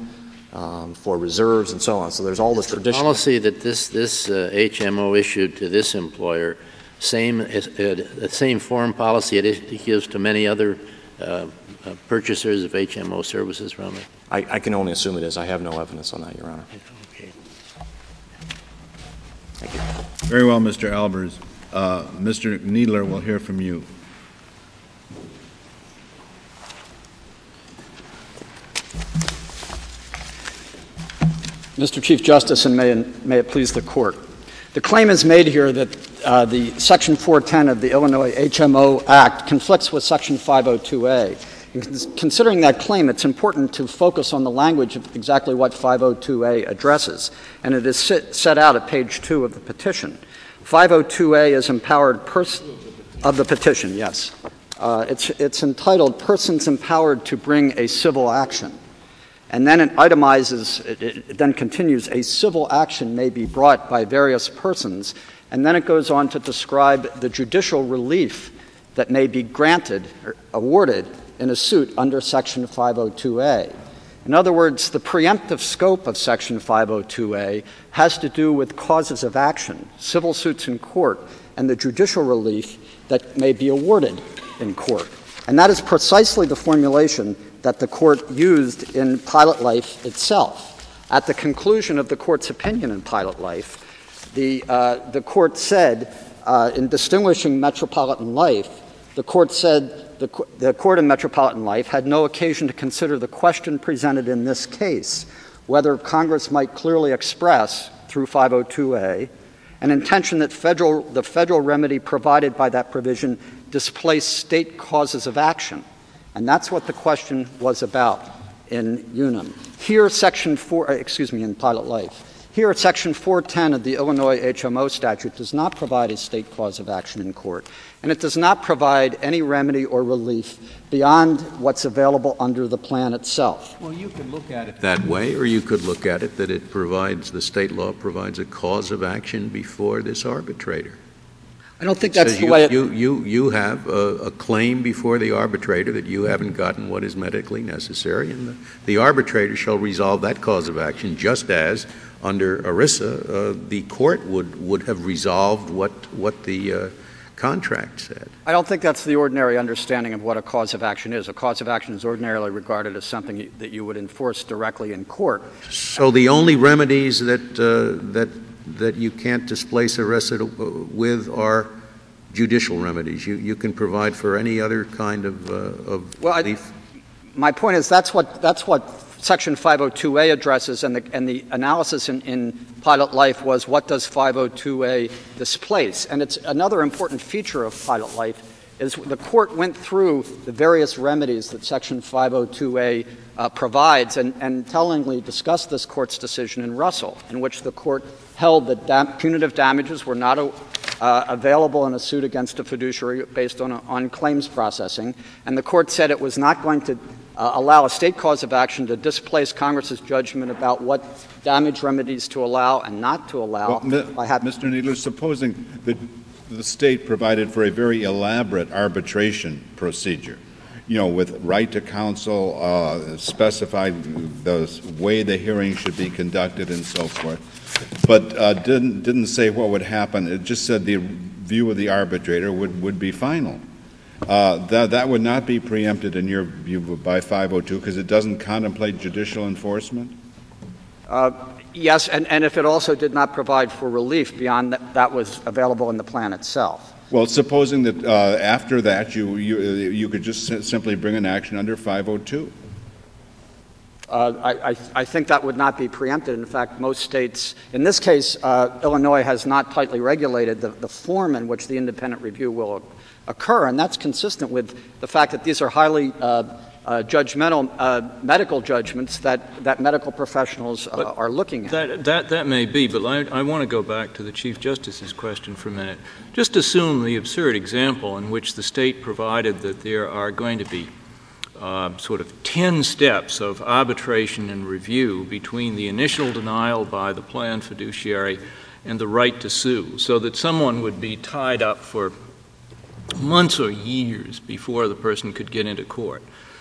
um, for reserves and so on. So there's all this tradition. The policy that this, this uh, H M O issued to this employer, same, uh, the same foreign policy it, it gives to many other uh, uh, purchasers of H M O services from it? I, I can only assume it is. I have no evidence on that, Your Honor. Okay. Thank you. Very well, Mister Albers. Uh, Mister Kneedler, we'll hear from you. Mister Chief Justice, and may, may it please the Court. The claim is made here that uh, the Section four ten of the Illinois H M O Act conflicts with Section five oh two A. In cons- considering that claim, it's important to focus on the language of exactly what five oh two A addresses, and it is sit- set out at page two of the petition. five oh two A is empowered pers- of the petition, yes. Uh, it's, it's entitled Persons Empowered to Bring a Civil Action. And then it itemizes, it, it then continues, a civil action may be brought by various persons, and then it goes on to describe the judicial relief that may be granted or awarded in a suit under Section five oh two A. In other words, the preemptive scope of Section five oh two A has to do with causes of action, civil suits in court, and the judicial relief that may be awarded in court. And that is precisely the formulation that the Court used in Pilot Life itself. At the conclusion of the Court's opinion in Pilot Life, the, uh, the Court said, uh, in distinguishing Metropolitan Life, the Court said the, the Court in Metropolitan Life had no occasion to consider the question presented in this case, whether Congress might clearly express, through five oh two A, an intention that federal, the federal remedy provided by that provision displace state causes of action. And that's what the question was about in Unum. Here, Section four, excuse me, in Pilot Life. Here, Section four ten of the Illinois H M O statute does not provide a state cause of action in court, and it does not provide any remedy or relief beyond what's available under the plan itself. Well, you could look at it that way, or you could look at it that it provides, the state law provides a cause of action before this arbitrator. I don't think that's the you, way it... You, you, you have a, a claim before the arbitrator that you haven't gotten what is medically necessary, and the, the arbitrator shall resolve that cause of action just as, under ERISA, uh, the court would, would have resolved what, what the uh, contract said. I don't think that's the ordinary understanding of what a cause of action is. A cause of action is ordinarily regarded as something that you would enforce directly in court. So the only remedies that uh, that that you can't displace ERISA with are judicial remedies. You you can provide for any other kind of uh, of well, relief. I, my point is that's what that's what Section five oh two A addresses, and the and the analysis in, in Pilot Life was what does five oh two A displace? And it's another important feature of Pilot Life is the court went through the various remedies that Section five oh two A uh, provides, and, and tellingly discussed this court's decision in Russell, in which the court held that dam- punitive damages were not a, uh, available in a suit against a fiduciary based on, a, on claims processing, and the court said it was not going to uh, allow a state cause of action to displace Congress's judgment about what damage remedies to allow and not to allow. Well, mi- by Mister Kneedler, supposing that the state provided for a very elaborate arbitration procedure, you know, with right to counsel, uh, specified the way the hearing should be conducted and so forth, but uh, didn't didn't say what would happen. It just said the view of the arbitrator would, would be final. Uh, that that would not be preempted in your view by five oh two because it doesn't contemplate judicial enforcement? Uh, yes, and, and if it also did not provide for relief beyond that, that was available in the plan itself. Well, supposing that uh, after that you, you you could just s- simply bring an action under five oh two. Uh, I, I, I think that would not be preempted. In fact, most states, in this case, uh, Illinois has not tightly regulated the, the form in which the independent review will occur, and that's consistent with the fact that these are highly uh, uh, judgmental uh, medical judgments that, that medical professionals uh, are looking at. That, that, that may be, but I, I want to go back to the Chief Justice's question for a minute. Just assume the absurd example in which the state provided that there are going to be uh, sort of ten steps of arbitration and review between the initial denial by the plan fiduciary and the right to sue, so that someone would be tied up for months or years before the person could get into court.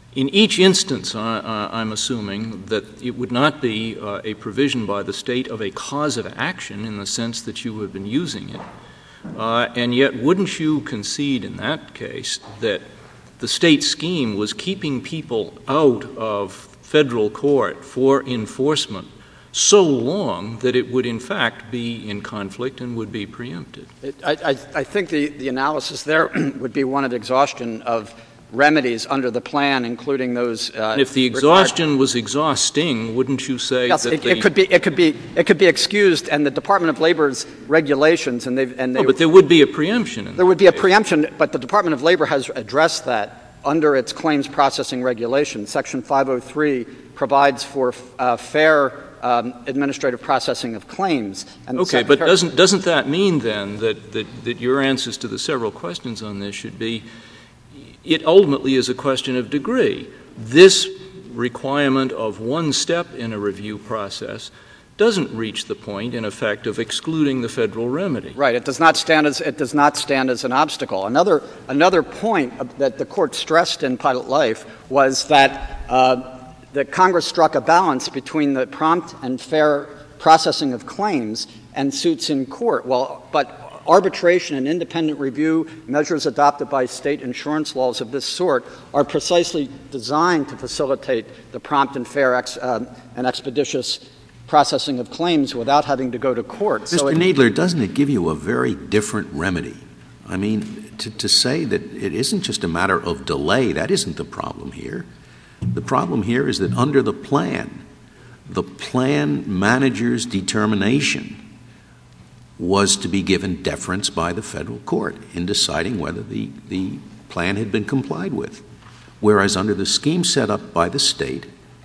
In each instance, uh, uh, I'm assuming that it would not be uh, a provision by the state of a cause of action in the sense that you have been using it. Uh, and yet, wouldn't you concede in that case that the state scheme was keeping people out of federal court for enforcement so long that it would in fact be in conflict and would be preempted? It, I, I, I think the, the analysis there would be one of exhaustion of remedies under the plan, including those. Uh, and if the exhaustion required was exhausting, wouldn't you say yes, that it, the, it could be it could be it could be excused, and the Department of Labor's regulations and they've and they, oh, but there would be a preemption. In there would be a preemption, but the Department of Labor has addressed that under its claims processing regulation. Section five oh three provides for uh, fair um, administrative processing of claims. And okay, but doesn't doesn't that mean then that, that that your answers to the several questions on this should be? It ultimately is a question of degree. This requirement of one step in a review process doesn't reach the point, in effect, of excluding the federal remedy. Right. It does not stand as it does not stand as an obstacle. Another another point that the court stressed in Pilot Life was that uh, that Congress struck a balance between the prompt and fair processing of claims and suits in court. Well, but arbitration and independent review measures adopted by state insurance laws of this sort are precisely designed to facilitate the prompt and fair ex, uh, and expeditious processing of claims without having to go to court. Mister So it, Kneedler, doesn't it give you a very different remedy? I mean, to, to say that it isn't just a matter of delay, that isn't the problem here. The problem here is that under the plan, the plan manager's determination was to be given deference by the federal court in deciding whether the, the plan had been complied with. Whereas under the scheme set up by the state,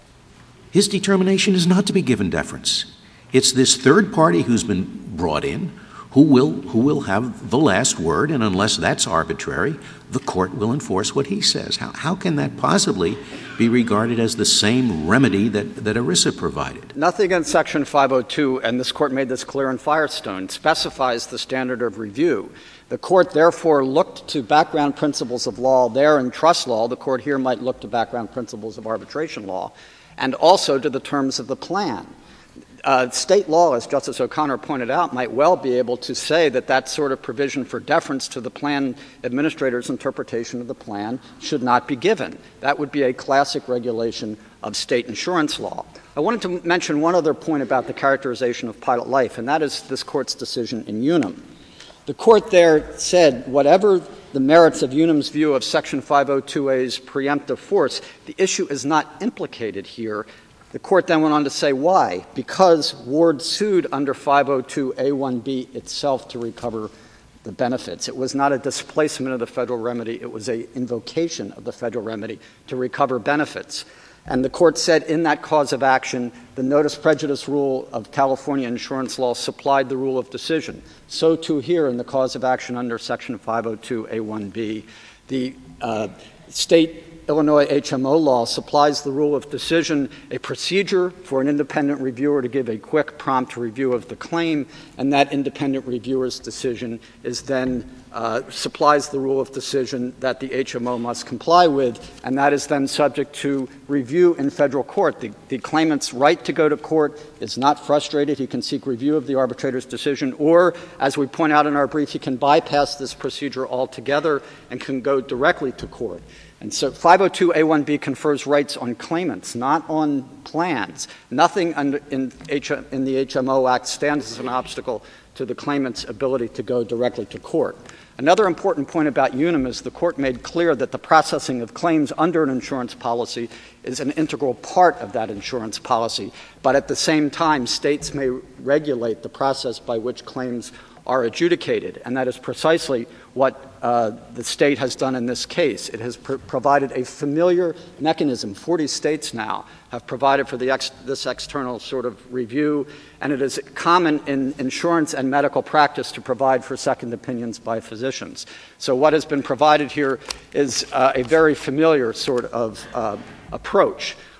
his determination is not to be given deference. It's this third party who's been brought in who will, who will have the last word, and unless that's arbitrary, the court will enforce what he says. How, how can that possibly be regarded as the same remedy that, that ERISA provided? Nothing in Section five oh two, and this court made this clear in Firestone, specifies the standard of review. The court therefore looked to background principles of law there in trust law. The court here might look to background principles of arbitration law, and also to the terms of the plan. Uh, state law, as Justice O'Connor pointed out, might well be able to say that that sort of provision for deference to the plan administrator's interpretation of the plan should not be given. That would be a classic regulation of state insurance law. I wanted to mention one other point about the characterization of Pilot Life, and that is this court's decision in Unum. The court there said whatever the merits of Unum's view of Section five oh two A's preemptive force, the issue is not implicated here. The court then went on to say why. Because Ward sued under five oh two A one B itself to recover the benefits. It was not a displacement of the federal remedy. It was an invocation of the federal remedy to recover benefits. And the court said in that cause of action, the notice prejudice rule of California insurance law supplied the rule of decision. So too here in the cause of action under Section five oh two A one B. The uh, state Illinois H M O law supplies the rule of decision, a procedure for an independent reviewer to give a quick, prompt review of the claim, and that independent reviewer's decision is then uh, supplies the rule of decision that the H M O must comply with, and that is then subject to review in federal court. The, the claimant's right to go to court is not frustrated. He can seek review of the arbitrator's decision, or, as we point out in our brief, he can bypass this procedure altogether and can go directly to court. And so five oh two A one B confers rights on claimants, not on plans. Nothing under, in, H, in the H M O Act stands as an obstacle to the claimant's ability to go directly to court. Another important point about Unum is the court made clear that the processing of claims under an insurance policy is an integral part of that insurance policy, but at the same time, states may regulate the process by which claims are adjudicated, and that is precisely what uh, the state has done in this case. It has pr- provided a familiar mechanism. Forty states now have provided for the ex- this external sort of review, and it is common in insurance and medical practice to provide for second opinions by physicians. So what has been provided here is uh, a very familiar sort of uh, approach.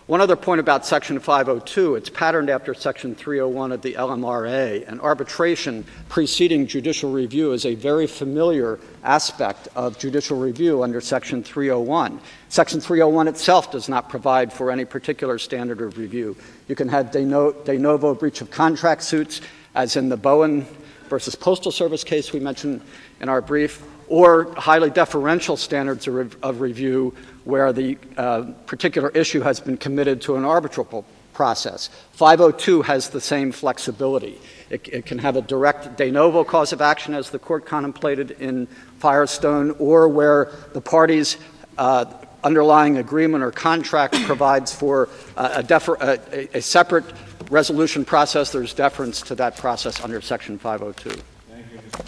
One other point about Section five oh two, it's patterned after Section three oh one of the L M R A, and arbitration preceding judicial review is a very familiar aspect of judicial review under Section three oh one. Section three oh one itself does not provide for any particular standard of review. You can have de, no, de novo breach of contract suits, as in the Bowen versus Postal Service case we mentioned in our brief, or highly deferential standards of, re- of review where the uh, particular issue has been committed to an arbitral process. five oh two has the same flexibility. It, it can have a direct de novo cause of action, as the court contemplated in Firestone, or where the parties' uh, underlying agreement or contract provides for uh, a, defer- a, a separate resolution process. There's deference to that process under Section five oh two. Thank you, Mister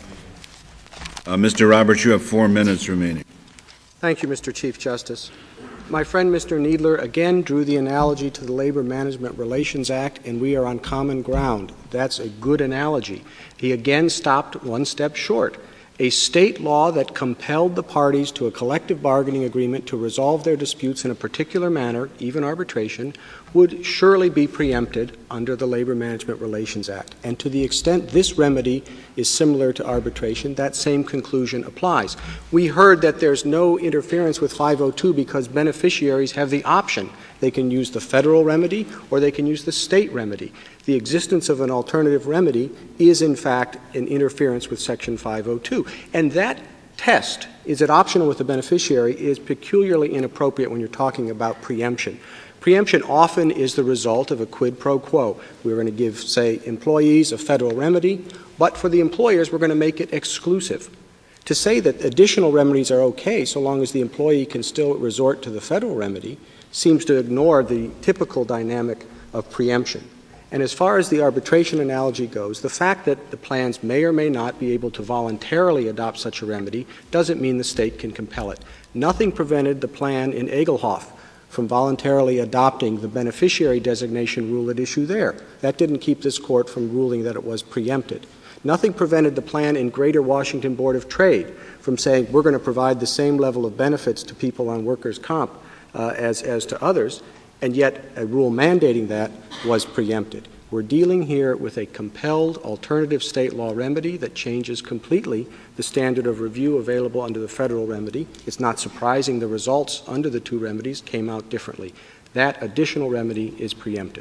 Uh, Mister Roberts, you have four minutes remaining. Thank you, Mister Chief Justice. My friend Mister Kneedler again drew the analogy to the Labor Management Relations Act, and we are on common ground. That's a good analogy. He again stopped one step short. A state law that compelled the parties to a collective bargaining agreement to resolve their disputes in a particular manner, even arbitration, would surely be preempted under the Labor Management Relations Act. And to the extent this remedy is similar to arbitration, that same conclusion applies. We heard that there's no interference with five oh two because beneficiaries have the option. They can use the federal remedy or they can use the state remedy. The existence of an alternative remedy is, in fact, an interference with Section five oh two. And that test, is it optional with the beneficiary, is peculiarly inappropriate when you're talking about preemption. Preemption often is the result of a quid pro quo. We're going to give, say, employees a federal remedy, but for the employers, we're going to make it exclusive. To say that additional remedies are okay so long as the employee can still resort to the federal remedy seems to ignore the typical dynamic of preemption. And as far as the arbitration analogy goes, the fact that the plans may or may not be able to voluntarily adopt such a remedy doesn't mean the state can compel it. Nothing prevented the plan in Egelhoff from voluntarily adopting the beneficiary designation rule at issue there. That didn't keep this court from ruling that it was preempted. Nothing prevented the plan in Greater Washington Board of Trade from saying we're going to provide the same level of benefits to people on workers' comp uh, as, as to others, and yet a rule mandating that was preempted. We're dealing here with a compelled alternative state law remedy that changes completely the standard of review available under the federal remedy. It's not surprising the results under the two remedies came out differently. That additional remedy is preempted.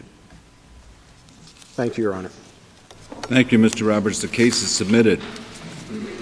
Thank you, Your Honor. Thank you, Mister Roberts. The case is submitted.